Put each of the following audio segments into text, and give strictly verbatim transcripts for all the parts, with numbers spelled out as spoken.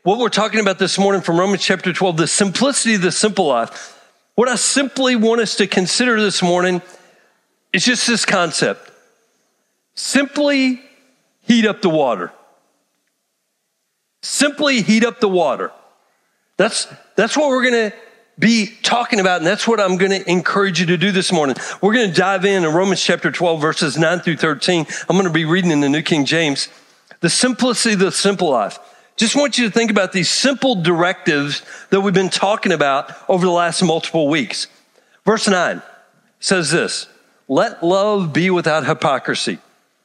what we're talking about this morning from Romans chapter twelve, the simplicity of the simple life, what I simply want us to consider this morning is just this concept. Simply heat up the water. Simply heat up the water. That's, that's what we're going to be talking about, and that's what I'm going to encourage you to do this morning. We're going to dive in in Romans chapter twelve, verses nine through thirteen. I'm going to be reading in the New King James. The simplicity of the simple life. Just want you to think about these simple directives that we've been talking about over the last multiple weeks. Verse nine says this, let love be without hypocrisy.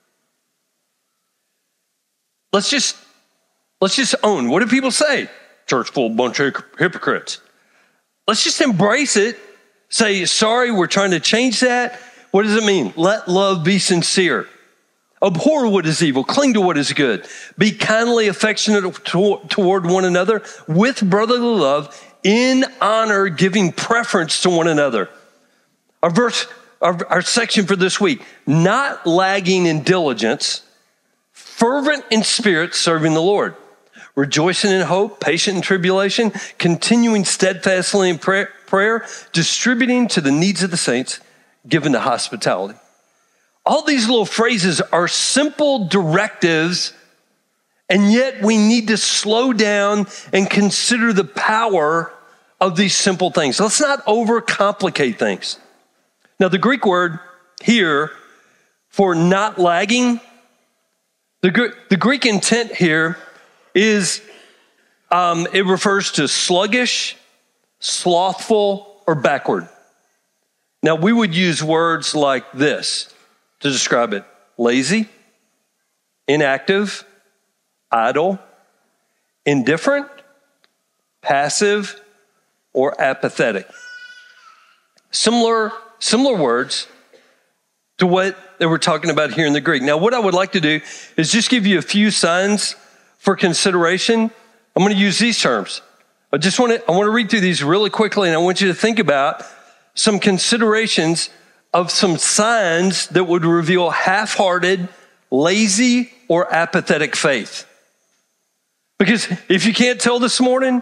Let's just, let's just own. What do people say? Church full of bunch of hypocrites. Let's just embrace it. Say, sorry, we're trying to change that. What does it mean? Let love be sincere. Abhor what is evil. Cling to what is good. Be kindly affectionate to, toward one another with brotherly love, in honor, giving preference to one another. Our verse, our, our section for this week, not lagging in diligence, fervent in spirit, serving the Lord. Rejoicing in hope, patient in tribulation, continuing steadfastly in prayer, prayer, distributing to the needs of the saints, given to hospitality. All these little phrases are simple directives, and yet we need to slow down and consider the power of these simple things. Let's not overcomplicate things. Now, the Greek word here for not lagging, the, the Greek intent here is, um, it refers to sluggish, slothful, or backward. Now, we would use words like this to describe it: lazy, inactive, idle, indifferent, passive, or apathetic. Similar, similar words to what they were talking about here in the Greek. Now, what I would like to do is just give you a few signs for consideration. I'm going to use these terms. I just want to, I want to read through these really quickly, and I want you to think about some considerations of some signs that would reveal half-hearted, lazy, or apathetic faith. Because if you can't tell this morning,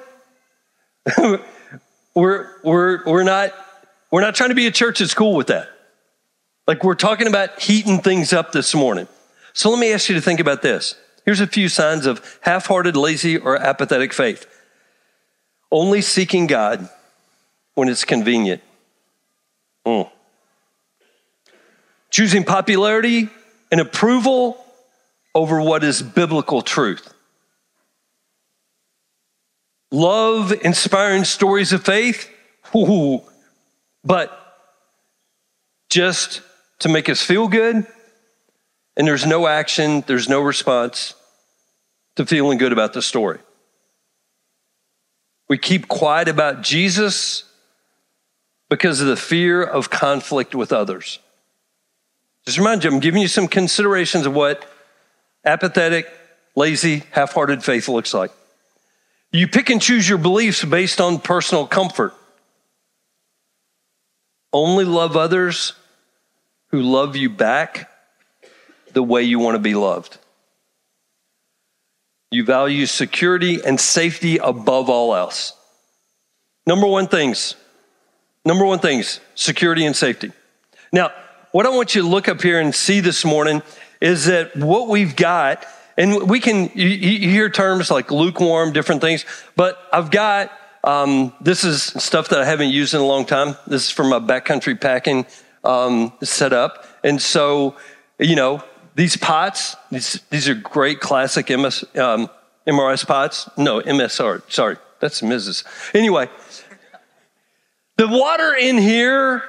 we're, we're, we're not, we're not trying to be a church that's cool with that. Like, we're talking about heating things up this morning. So let me ask you to think about this. Here's a few signs of half-hearted, lazy, or apathetic faith. Only seeking God when it's convenient. Mm. Choosing popularity and approval over what is biblical truth. Love inspiring stories of faith, ooh, but just to make us feel good, and there's no action, there's no response to feeling good about the story. We keep quiet about Jesus because of the fear of conflict with others. Just remind you, I'm giving you some considerations of what apathetic, lazy, half-hearted faith looks like. You pick and choose your beliefs based on personal comfort. Only love others who love you back the way you want to be loved. You value security and safety above all else. Number one things, number one things, security and safety. Now, what I want you to look up here and see this morning is that what we've got, and we can, you, you hear terms like lukewarm, different things, but I've got, um, this is stuff that I haven't used in a long time. This is from my backcountry packing um, setup. And so, you know, these pots, these, these are great classic M S, um, M R S pots. No, M S R, sorry, that's Missus Anyway, the water in here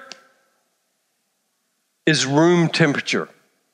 is room temperature.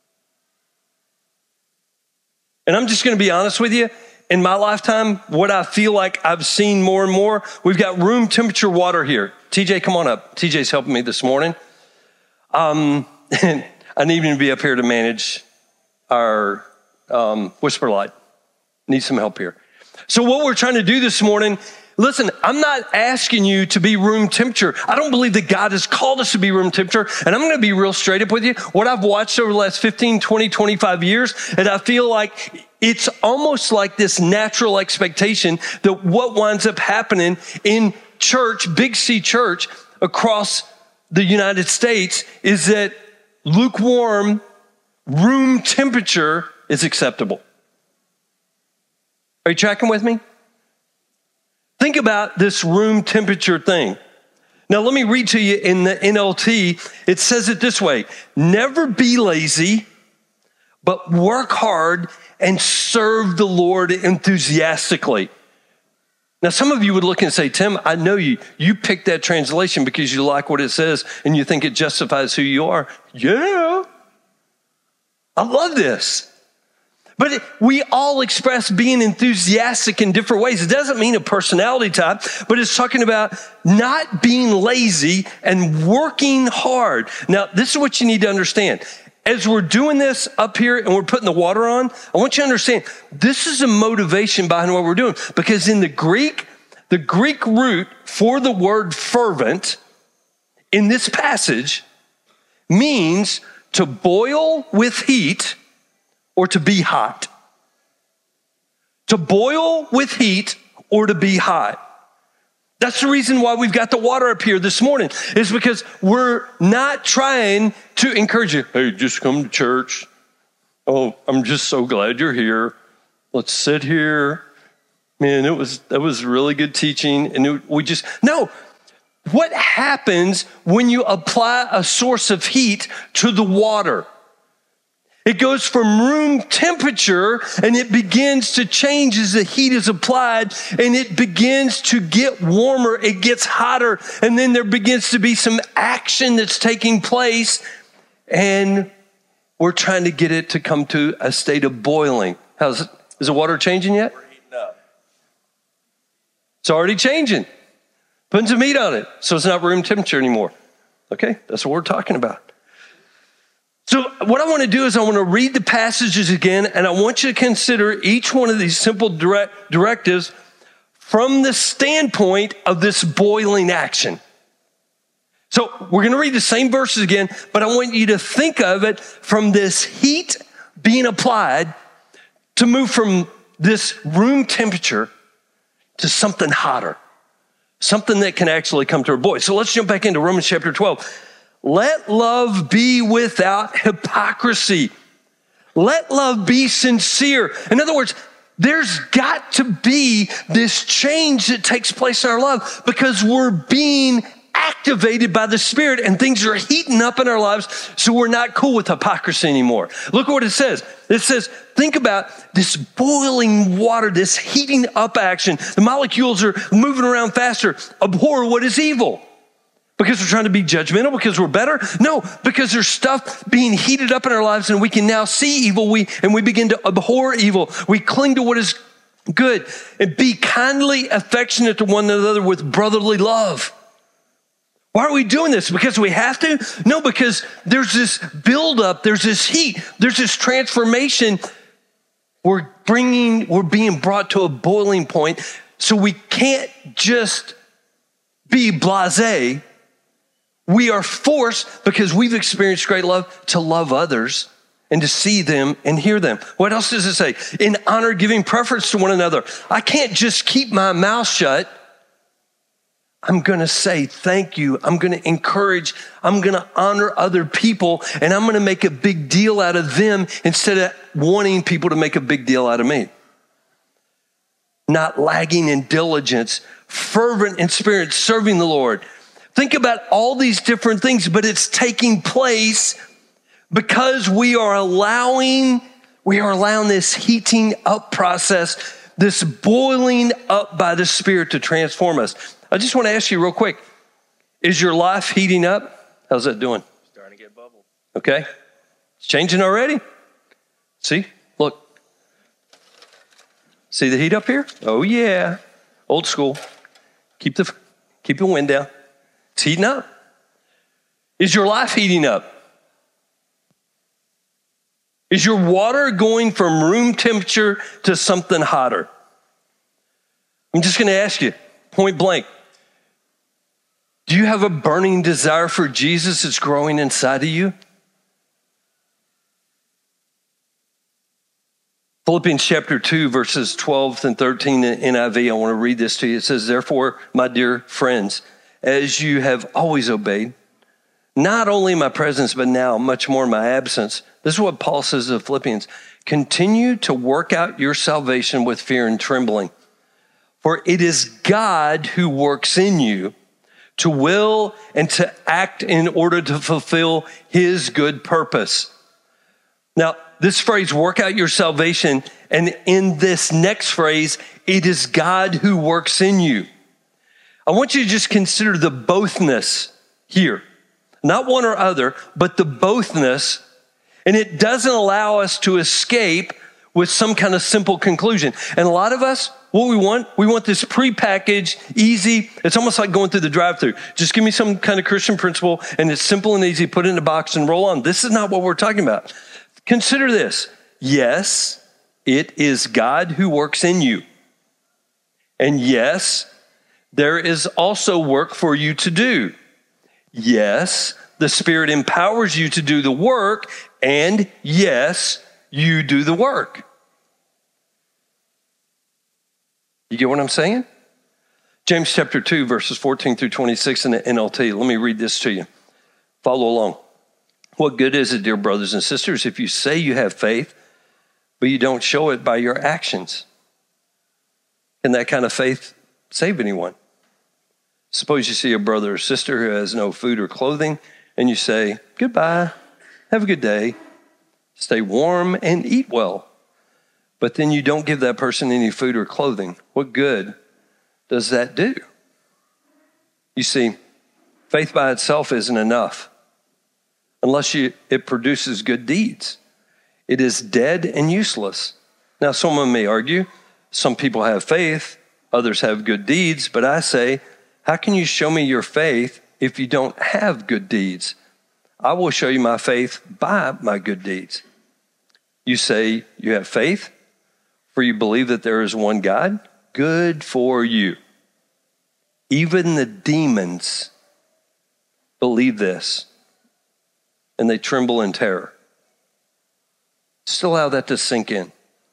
And I'm just going to be honest with you. In my lifetime, what I feel like I've seen more and more, we've got room temperature water here. T J, come on up. T J's helping me this morning. Um, and I need him to be up here to manage our um, whisper light. Need some help here. So what we're trying to do this morning, listen, I'm not asking you to be room temperature. I don't believe that God has called us to be room temperature. And I'm going to be real straight up with you. What I've watched over the last fifteen, twenty, twenty-five years, and I feel like it's almost like this natural expectation that what winds up happening in church, Big C church across the United States, is that lukewarm room temperature is acceptable. Are you tracking with me? Think about this room temperature thing. Now, let me read to you in the N L T. It says it this way: never be lazy, but work hard and serve the Lord enthusiastically. Now, some of you would look and say, Tim, I know you. You picked that translation because you like what it says and you think it justifies who you are. Yeah. I love this. But it, we all express being enthusiastic in different ways. It doesn't mean a personality type, but it's talking about not being lazy and working hard. Now, this is what you need to understand. As we're doing this up here and we're putting the water on, I want you to understand this is a motivation behind what we're doing. Because in the Greek, the Greek root for the word fervent in this passage means to boil with heat or to be hot. To boil with heat or to be hot. That's the reason why we've got the water up here this morning, is because we're not trying to encourage you. Hey, just come to church. Oh, I'm just so glad you're here. Let's sit here. Man, it was, that was really good teaching. And it, we just, no. What happens when you apply a source of heat to the water? It goes from room temperature and it begins to change as the heat is applied, and it begins to get warmer. It gets hotter, and then there begins to be some action that's taking place, and we're trying to get it to come to a state of boiling. How's it? Is the water changing yet? We're heating up. It's already changing. Putting some heat on it, so it's not room temperature anymore. Okay, that's what we're talking about. So what I want to do is I want to read the passages again, and I want you to consider each one of these simple direct directives from the standpoint of this boiling action. So we're going to read the same verses again, but I want you to think of it from this heat being applied to move from this room temperature to something hotter. Something that can actually come to a boil. So let's jump back into Romans chapter twelve. Let love be without hypocrisy. Let love be sincere. In other words, there's got to be this change that takes place in our love because we're being activated by the Spirit and things are heating up in our lives, so we're not cool with hypocrisy anymore. Look at what it says. It says, think about this boiling water, this heating up action. The molecules are moving around faster. Abhor what is evil. Because we're trying to be judgmental, because we're better? No, because there's stuff being heated up in our lives and we can now see evil we and we begin to abhor evil. We cling to what is good and be kindly affectionate to one another with brotherly love. Why are we doing this? Because we have to? No, because there's this buildup, there's this heat, there's this transformation. We're bringing, we're being brought to a boiling point, so we can't just be blasé. We are forced, because we've experienced great love, to love others and to see them and hear them. What else does it say? In honor, giving preference to one another. I can't just keep my mouth shut. I'm going to say thank you. I'm going to encourage. I'm going to honor other people, and I'm going to make a big deal out of them instead of wanting people to make a big deal out of me. Not lagging in diligence, fervent in spirit, serving the Lord. Think about all these different things, but it's taking place because we are allowing, we are allowing this heating up process, this boiling up by the Spirit to transform us. I just want to ask you real quick, is your life heating up? How's that doing? Starting to get bubbled. Okay. It's changing already. See, look. See the heat up here? Oh yeah. Old school. Keep the, keep the wind down. It's heating up. Is your life heating up? Is your water going from room temperature to something hotter? I'm just going to ask you, point blank. Do you have a burning desire for Jesus that's growing inside of you? Philippians chapter two, verses twelve and thirteen in N I V, I want to read this to you. It says, therefore, my dear friends, as you have always obeyed, not only in my presence, but now much more in my absence. This is what Paul says to the Philippians. Continue to work out your salvation with fear and trembling. For it is God who works in you to will and to act in order to fulfill his good purpose. Now, this phrase, work out your salvation, and in this next phrase, it is God who works in you. I want you to just consider the bothness here. Not one or other, but the bothness. And it doesn't allow us to escape with some kind of simple conclusion. And a lot of us, what we want, we want this prepackaged, easy. It's almost like going through the drive-thru. Just give me some kind of Christian principle, and it's simple and easy. Put it in a box and roll on. This is not what we're talking about. Consider this. Yes, it is God who works in you. And yes, there is also work for you to do. Yes, the Spirit empowers you to do the work, and yes, you do the work. You get what I'm saying? James chapter two, verses fourteen through twenty-six in the N L T. Let me read this to you. Follow along. What good is it, dear brothers and sisters, if you say you have faith, but you don't show it by your actions? Can that kind of faith save anyone? Suppose you see a brother or sister who has no food or clothing, and you say, goodbye, have a good day, stay warm and eat well. But then you don't give that person any food or clothing. What good does that do? You see, faith by itself isn't enough unless you, it produces good deeds. It is dead and useless. Now, someone may argue, some people have faith, others have good deeds, but I say, how can you show me your faith if you don't have good deeds? I will show you my faith by my good deeds. You say you have faith, for you believe that there is one God? Good for you. Even the demons believe this, and they tremble in terror. Just allow that to sink in.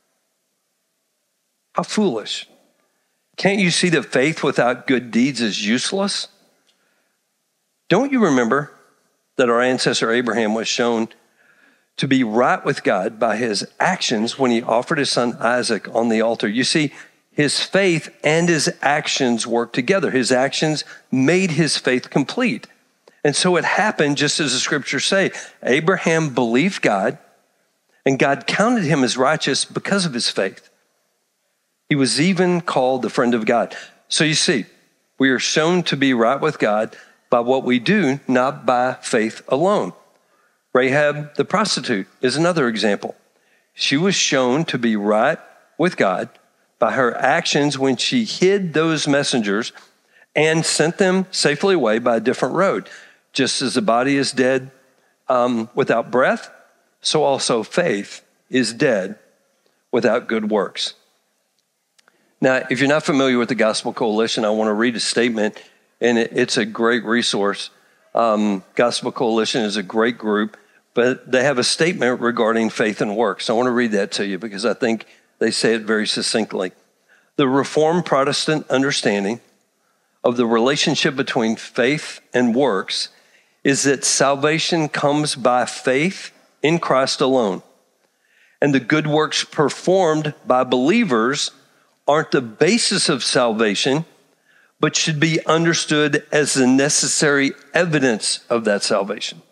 How foolish. Can't you see that faith without good deeds is useless? Don't you remember that our ancestor Abraham was shown to be right with God by his actions when he offered his son Isaac on the altar? You see, his faith and his actions worked together. His actions made his faith complete. And so it happened just as the scriptures say. Abraham believed God, and God counted him as righteous because of his faith. He was even called the friend of God. So you see, we are shown to be right with God by what we do, not by faith alone. Rahab the prostitute is another example. She was shown to be right with God by her actions when she hid those messengers and sent them safely away by a different road. Just as the body is dead um, without breath, so also faith is dead without good works. Now, if you're not familiar with the Gospel Coalition, I want to read a statement, and it, it's a great resource. Um, Gospel Coalition is a great group, but they have a statement regarding faith and works. I want to read that to you because I think they say it very succinctly. The Reformed Protestant understanding of the relationship between faith and works is that salvation comes by faith in Christ alone, and the good works performed by believers aren't the basis of salvation, but should be understood as the necessary evidence of that salvation.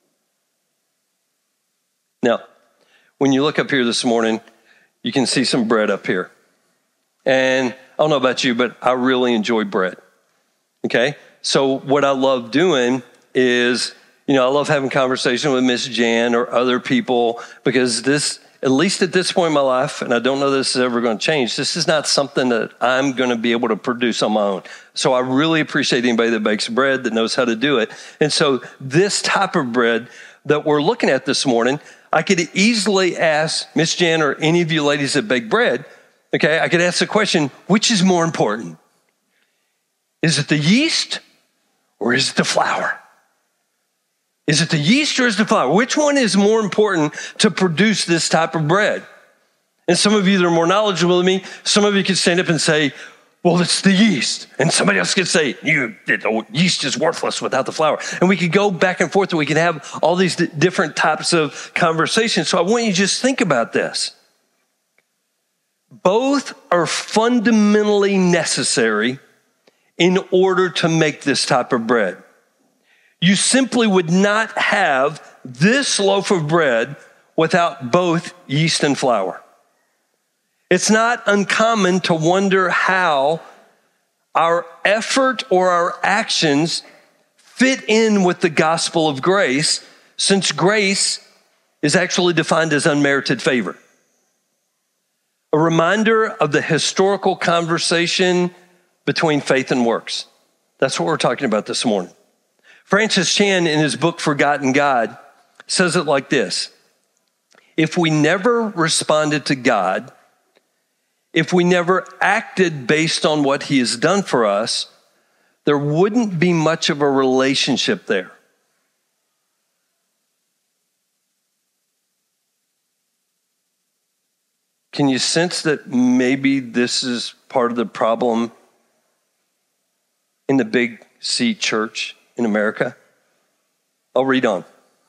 Now, when you look up here this morning, you can see some bread up here. And I don't know about you, but I really enjoy bread. Okay? So what I love doing is, you know, I love having conversation with Miss Jan or other people because this, at least at this point in my life, and I don't know this is ever going to change, this is not something that I'm going to be able to produce on my own. So I really appreciate anybody that bakes bread, that knows how to do it. And so this type of bread that we're looking at this morning, I could easily ask Miss Jan or any of you ladies that bake bread, okay, I could ask the question, which is more important? Is it the yeast or is it the flour? Is it the yeast or is it the flour? Which one is more important to produce this type of bread? And some of you that are more knowledgeable than me, some of you could stand up and say, well, it's the yeast. And somebody else could say, you, the yeast is worthless without the flour. And we could go back and forth and we could have all these d- different types of conversations. So I want you to just think about this. Both are fundamentally necessary in order to make this type of bread. You simply would not have this loaf of bread without both yeast and flour. It's not uncommon to wonder how our effort or our actions fit in with the gospel of grace, since grace is actually defined as unmerited favor. A reminder of the historical conversation between faith and works. That's what we're talking about this morning. Francis Chan, in his book, Forgotten God, says it like this. If we never responded to God, if we never acted based on what he has done for us, there wouldn't be much of a relationship there. Can you sense that maybe this is part of the problem in the Big C church in America? I'll read on.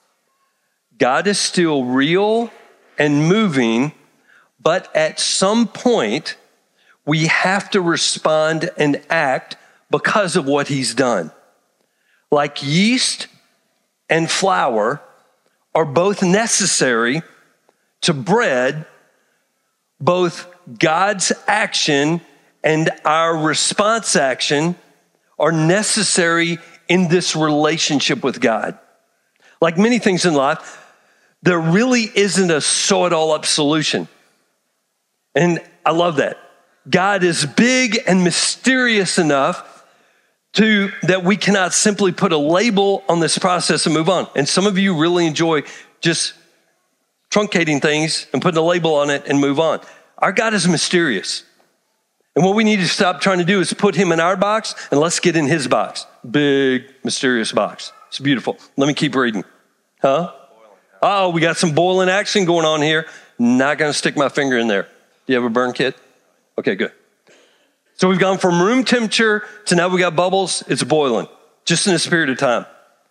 God is still real and moving, but at some point, we have to respond and act because of what he's done. Like yeast and flour are both necessary to bread, both God's action and our response action are necessary in this relationship with God. Like many things in life, there really isn't a sew it all up solution. And I love that. God is big and mysterious enough to that we cannot simply put a label on this process and move on. And some of you really enjoy just truncating things and putting a label on it and move on. Our God is mysterious. And what we need to stop trying to do is put him in our box and let's get in his box. Big, mysterious box. It's beautiful. Let me keep reading. Huh? Oh, we got some boiling action going on here. Not going to stick my finger in there. Do you have a burn kit? Okay, good. So we've gone from room temperature to now we got bubbles. It's boiling, just in this period of time.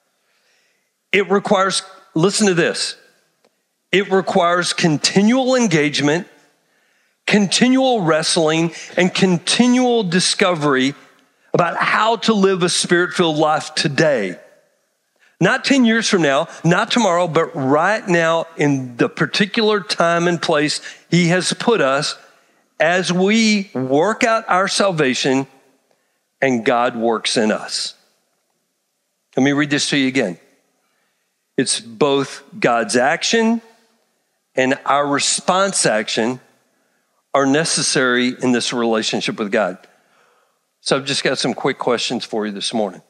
It requires, listen to this. It requires continual engagement, continual wrestling, and continual discovery about how to live a spirit-filled life today. Not ten years from now, not tomorrow, but right now in the particular time and place he has put us as we work out our salvation and God works in us. Let me read this to you again. It's both God's action and our response action are necessary in this relationship with God. So I've just got some quick questions for you this morning.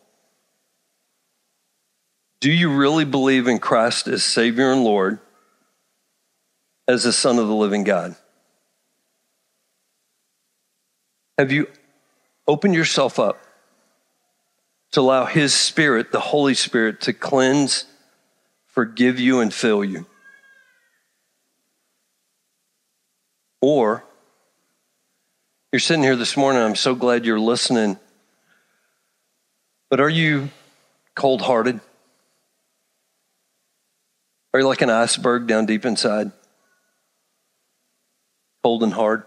Do you really believe in Christ as Savior and Lord, as the Son of the living God? Have you opened yourself up to allow his Spirit, the Holy Spirit, to cleanse, forgive you, and fill you? Or you're sitting here this morning, I'm so glad you're listening, but are you cold-hearted? Are you like an iceberg down deep inside? Cold and hard?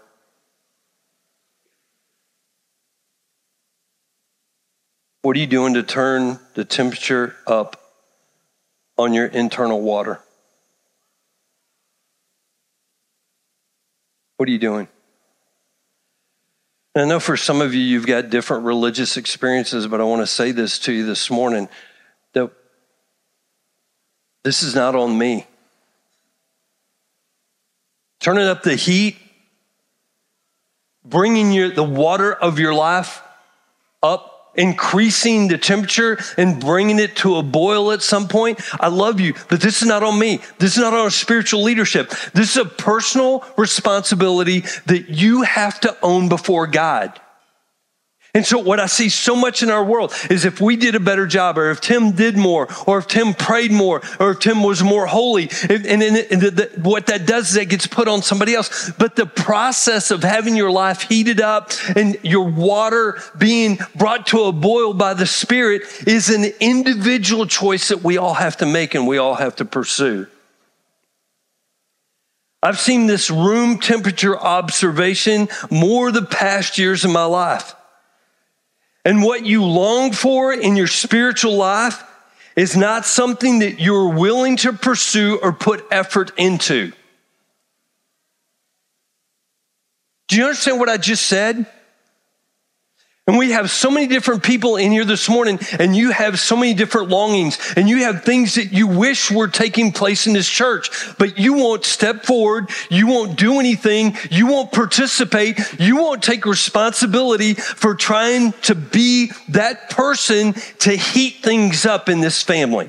What are you doing to turn the temperature up on your internal water? What are you doing? And I know for some of you, you've got different religious experiences, but I want to say this to you this morning, that this is not on me. Turning up the heat, bringing your, the water of your life up, increasing the temperature and bringing it to a boil at some point. I love you, but this is not on me. This is not on spiritual leadership. This is a personal responsibility that you have to own before God. And so what I see so much in our world is if we did a better job, or if Tim did more, or if Tim prayed more, or if Tim was more holy, and, and, and the, the, what that does is that gets put on somebody else. But the process of having your life heated up and your water being brought to a boil by the Spirit is an individual choice that we all have to make and we all have to pursue. I've seen this room temperature observation more the past years of my life. And what you long for in your spiritual life is not something that you're willing to pursue or put effort into. Do you understand what I just said? And we have so many different people in here this morning, and you have so many different longings, and you have things that you wish were taking place in this church, but you won't step forward, you won't do anything, you won't participate, you won't take responsibility for trying to be that person to heat things up in this family.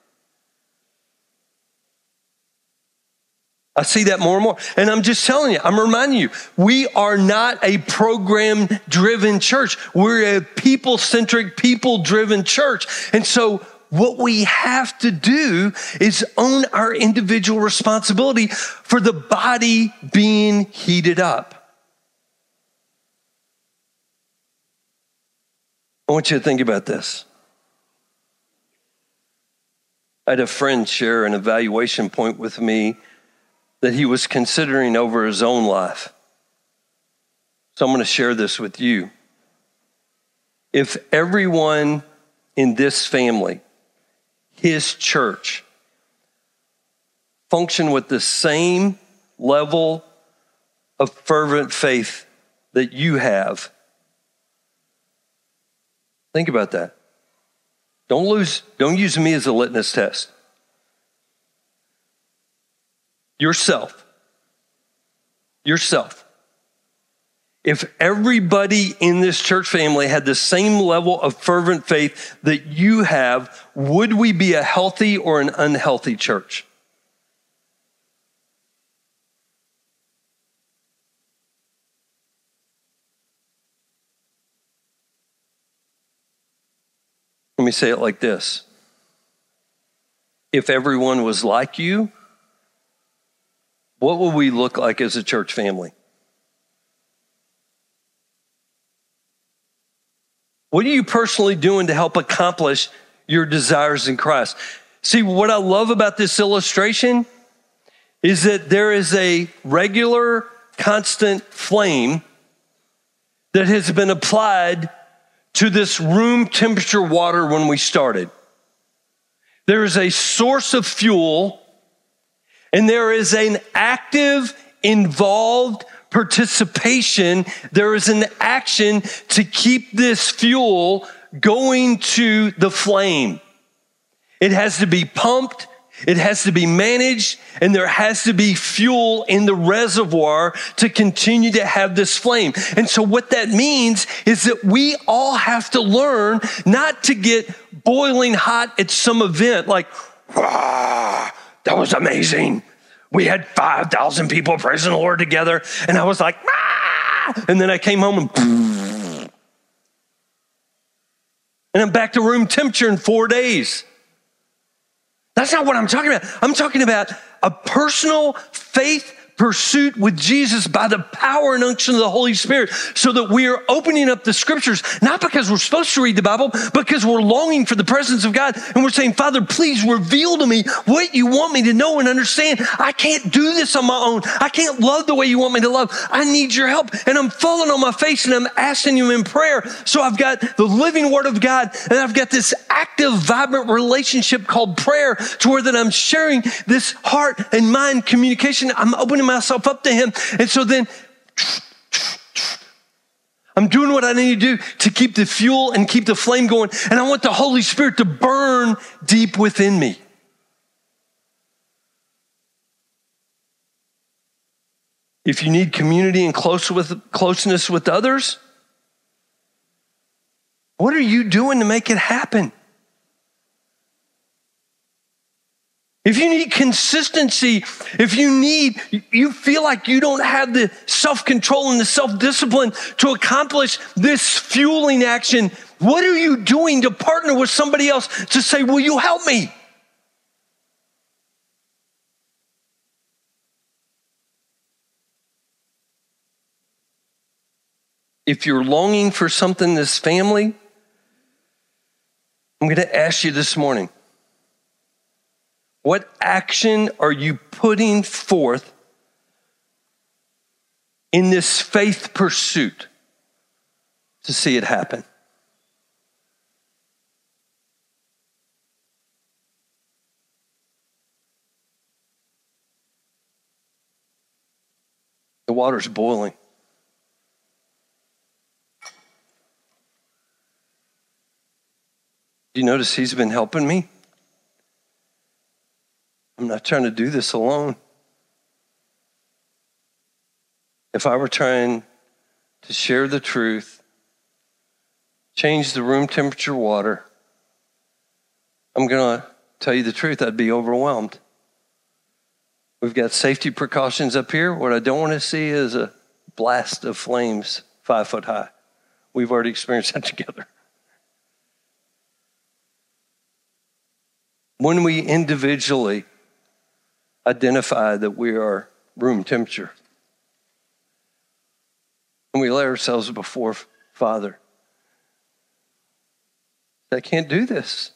I see that more and more. And I'm just telling you, I'm reminding you, we are not a program-driven church. We're a people-centric, people-driven church. And so what we have to do is own our individual responsibility for the body being heated up. I want you to think about this. I had a friend share an evaluation point with me that he was considering over his own life. So I'm going to share this with you. If everyone in this family, his church, function with the same level of fervent faith that you have, think about that. Don't lose, don't use me as a litmus test. Yourself. Yourself. If everybody in this church family had the same level of fervent faith that you have, would we be a healthy or an unhealthy church? Let me say it like this. If everyone was like you, what will we look like as a church family? What are you personally doing to help accomplish your desires in Christ? See, what I love about this illustration is that there is a regular, constant flame that has been applied to this room temperature water when we started. There is a source of fuel, and there is an active, involved participation. There is an action to keep this fuel going to the flame. It has to be pumped, it has to be managed, and there has to be fuel in the reservoir to continue to have this flame. And so what that means is that we all have to learn not to get boiling hot at some event like, "Wow, that was amazing. We had five thousand people praising the Lord together." And I was like, "Ah!" And then I came home and, and I'm back to room temperature in four days. That's not what I'm talking about. I'm talking about a personal faith pursuit with Jesus by the power and unction of the Holy Spirit, so that we are opening up the scriptures, not because we're supposed to read the Bible, because we're longing for the presence of God. And we're saying, "Father, please reveal to me what you want me to know and understand. I can't do this on my own. I can't love the way you want me to love. I need your help." And I'm falling on my face and I'm asking you in prayer. So I've got the living word of God, and I've got this active, vibrant relationship called prayer, to where that I'm sharing this heart and mind communication. I'm opening myself up to him. And so then I'm doing what I need to do to keep the fuel and keep the flame going. And I want the Holy Spirit to burn deep within me. If you need community and close with, closeness with others, what are you doing to make it happen? If you need consistency, if you need, you feel like you don't have the self-control and the self-discipline to accomplish this fueling action, what are you doing to partner with somebody else to say, will you help me? If you're longing for something in this family, I'm going to ask you this morning, what action are you putting forth in this faith pursuit to see it happen? The water's boiling. Do you notice he's been helping me? I'm not trying to do this alone. If I were trying to share the truth, change the room temperature water, I'm going to tell you the truth, I'd be overwhelmed. We've got safety precautions up here. What I don't want to see is a blast of flames five foot high. We've already experienced that together. When we individually identify that we are room temperature, and we lay ourselves before Father, I can't do this.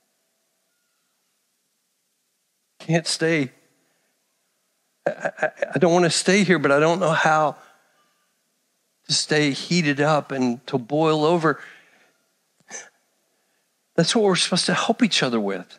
Can't stay. I, I, I don't want to stay here, but I don't know how to stay heated up and to boil over. That's what we're supposed to help each other with.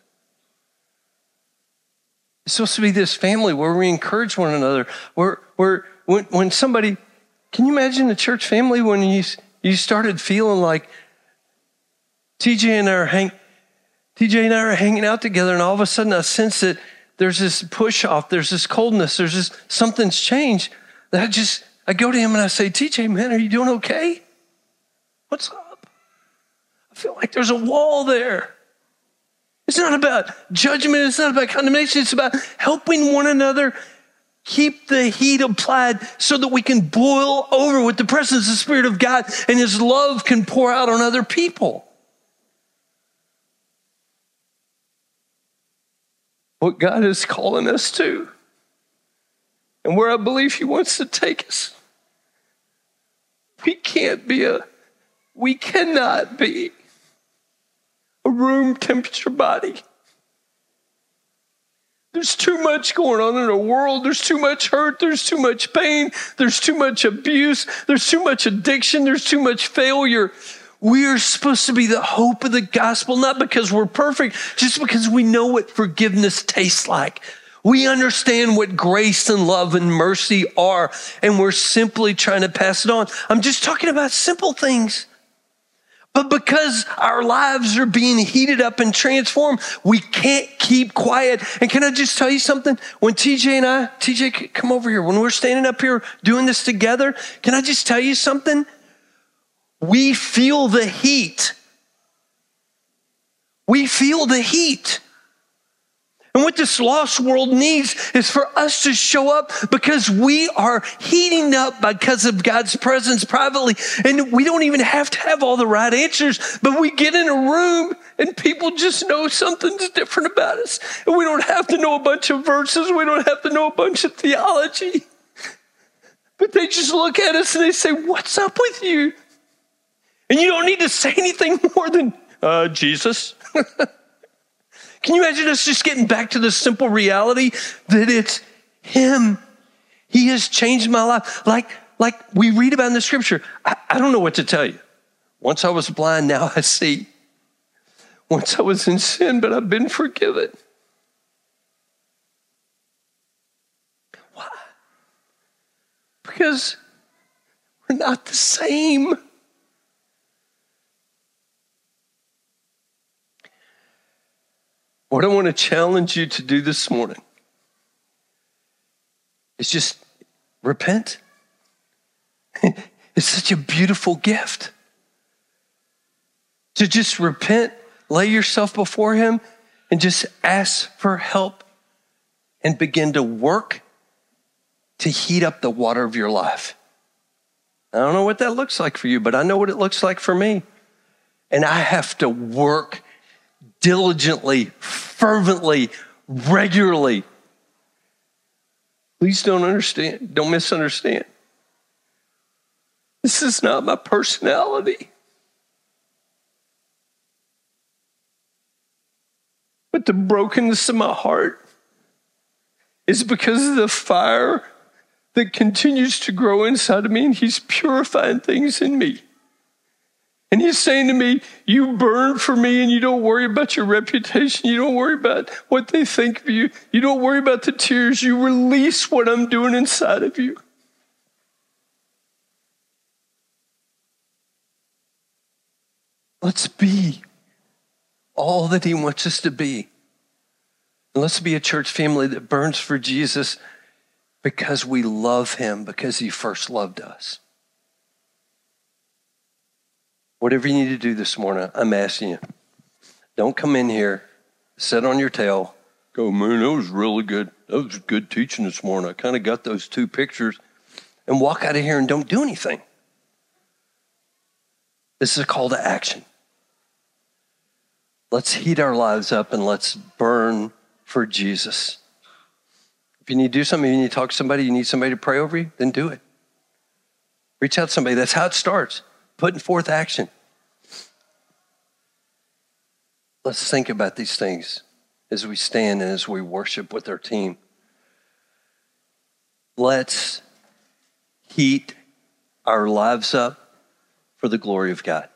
It's supposed to be this family where we encourage one another. Where, where when, when somebody, can you imagine a church family when you you started feeling like T J and I are hang, T J and I are hanging out together, and all of a sudden I sense that there's this push off, there's this coldness, there's this something's changed. That I just I go to him and I say, T J, man, are you doing okay? What's up? I feel like there's a wall there. It's not about judgment. It's not about condemnation. It's about helping one another keep the heat applied so that we can boil over with the presence of the Spirit of God and His love can pour out on other people. What God is calling us to and where I believe He wants to take us. We can't be a, we cannot be a room temperature body. There's too much going on in the world. There's too much hurt. There's too much pain. There's too much abuse. There's too much addiction. There's too much failure. We are supposed to be the hope of the gospel, not because we're perfect, just because we know what forgiveness tastes like. We understand what grace and love and mercy are, and we're simply trying to pass it on. I'm just talking about simple things. But because our lives are being heated up and transformed, we can't keep quiet. And can I just tell you something? When T J and I, T J, come over here. When we're standing up here doing this together, can I just tell you something? We feel the heat. We feel the heat. And what this lost world needs is for us to show up because we are heating up because of God's presence privately. And we don't even have to have all the right answers, but we get in a room and people just know something's different about us. And we don't have to know a bunch of verses. We don't have to know a bunch of theology. But they just look at us and they say, what's up with you? And you don't need to say anything more than, uh, Jesus. Can you imagine us just getting back to the simple reality that it's Him? He has changed my life. Like, like we read about in the scripture. I, I don't know what to tell you. Once I was blind, now I see. Once I was in sin, but I've been forgiven. Why? Because we're not the same. What I want to challenge you to do this morning is just repent. It's such a beautiful gift. To just repent, lay yourself before Him, and just ask for help and begin to work to heat up the water of your life. I don't know what that looks like for you, but I know what it looks like for me. And I have to work diligently, fervently, regularly. Please don't understand, don't misunderstand. This is not my personality. But the brokenness of my heart is because of the fire that continues to grow inside of me, and he's purifying things in me. And he's saying to me, you burn for me and you don't worry about your reputation. You don't worry about what they think of you. You don't worry about the tears. You release what I'm doing inside of you. Let's be all that he wants us to be. And let's be a church family that burns for Jesus because we love him, because he first loved us. Whatever you need to do this morning, I'm asking you, don't come in here, sit on your tail, go, man, that was really good. That was good teaching this morning. I kind of got those two pictures, and walk out of here and don't do anything. This is a call to action. Let's heat our lives up and let's burn for Jesus. If you need to do something, you need to talk to somebody, you need somebody to pray over you, then do it. Reach out to somebody. That's how it starts. Putting forth action. Let's think about these things as we stand and as we worship with our team. Let's heat our lives up for the glory of God.